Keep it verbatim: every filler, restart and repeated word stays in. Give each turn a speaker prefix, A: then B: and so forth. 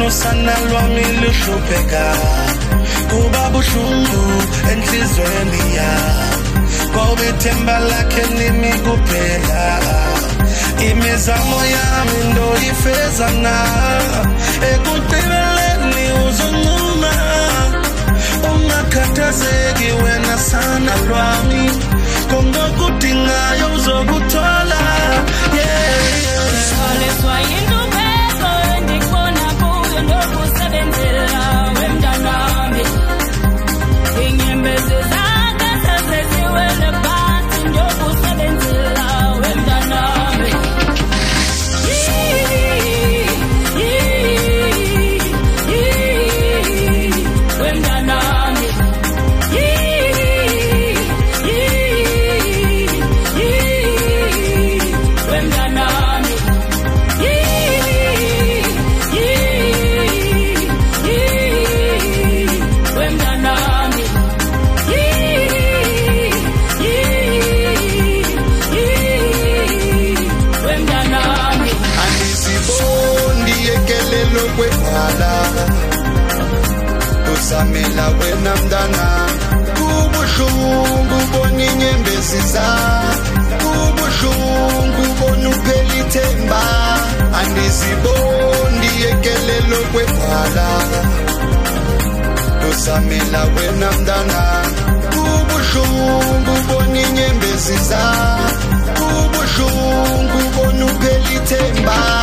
A: Ngibona usana lwami luhlupheka kuba buhlungu enhlizweni yami ngoba ithemba lakhe nimi kuphela imizamo yami ndoyifeza na ekugqibeleni uzonquma ungakhathazeki wena sana lwami ngokudingayo uzokuthola yeah
B: Solezwa indubeko ndikubona kuyo ndokusebenzela wemntanami inyembezi zakhe seziwele phansi ndokusebenzela wemntanami wemntanami
A: Samela wena mdana kubuhlungu bona inyembezi zakhe kubuhlungu bona uphela ithemba andiziboni yekelelo kwebhala Samela wena mdana kubuhlungu bona inyembezi zakhe kubuhlungu bona uphela ithemba